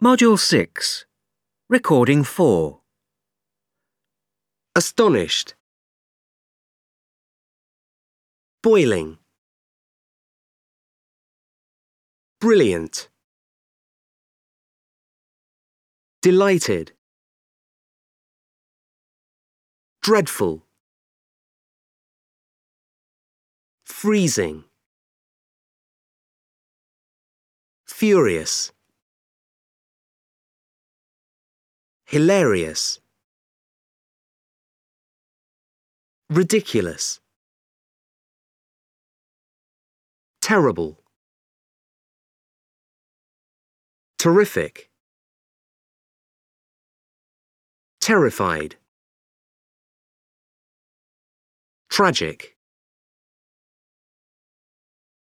Module 6. Recording 4. Astonished. Boiling. Brilliant. Delighted. Dreadful. Freezing. Furious. Hilarious. Ridiculous. Terrible. Terrific. Terrified. Tragic.